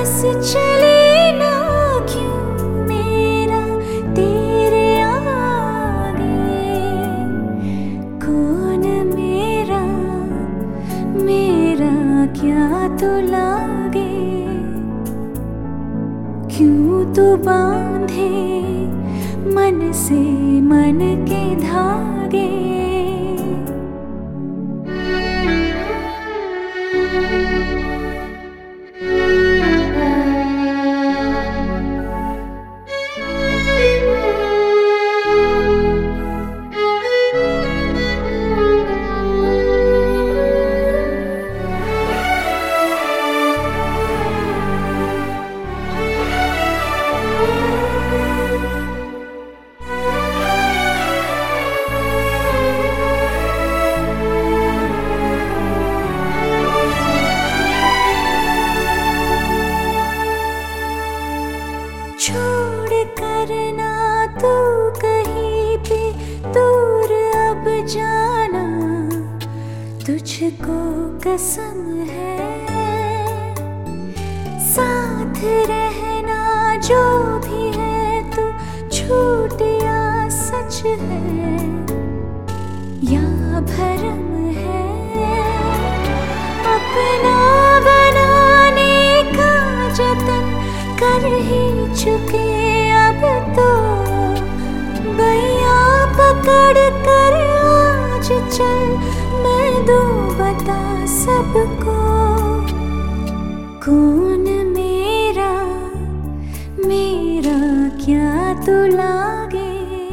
बस चले ना क्यों मेरा तेरे आगे। कौन मेरा मेरा क्या तो लागे। क्यों तो बांधे मन से मन के धागे। छोड़ करना तू कहीं पे दूर अब जाना, तुझको कसम है। साथ रहना जो भी है तू झूठ या सच है या भरम है। अपना बनाने का जतन कर ही चुके अब तो, बैया पकड़ कर आज चल मैं दूं बता सबको। कौन मेरा मेरा क्या तो लागे।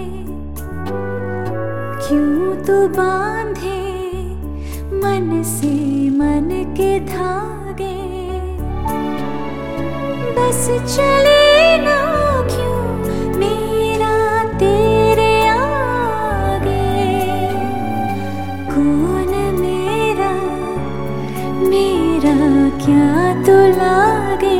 क्यों तो बांधे मन से मन के धागे। बस चले ना क्यों मेरा तेरे आगे। कौन मेरा मेरा क्या तो लागे।